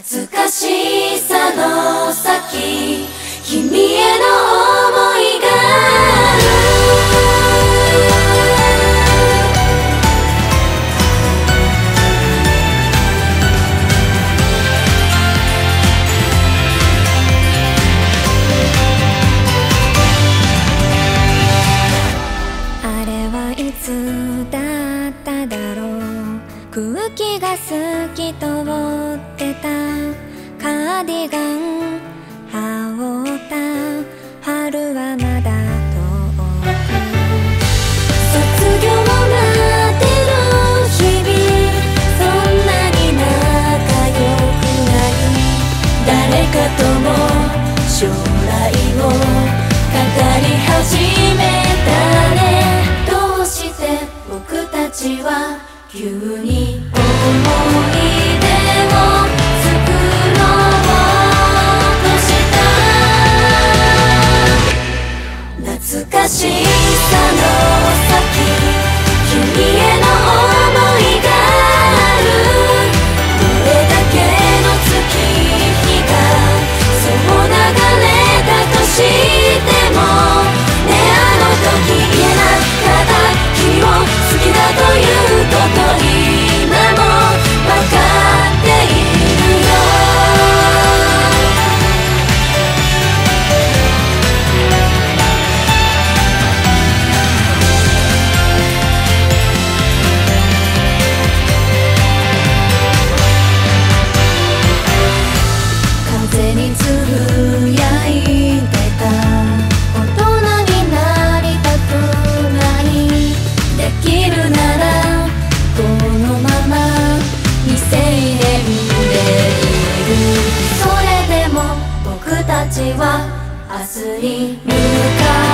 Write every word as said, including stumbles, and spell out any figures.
懐かしさの先、君への想いがある。あれはいつだっただろう。空気が透き通ってたカーディガン羽織った春はまだ遠く、卒業までの日々そんなに仲良くない。誰かとも将来を語り始めたね。どうして僕たちは急に思い出を作ろうとした。懐かしさの先、君への想いがある。どれだけの月日がそう流れたとしてもね、あの時言えなかった君を好きだということ今もわかっているよ。風につぶやいてた大人になりたくない。できるならこのまま未成年でいる。それでも僕たちは明日に向かう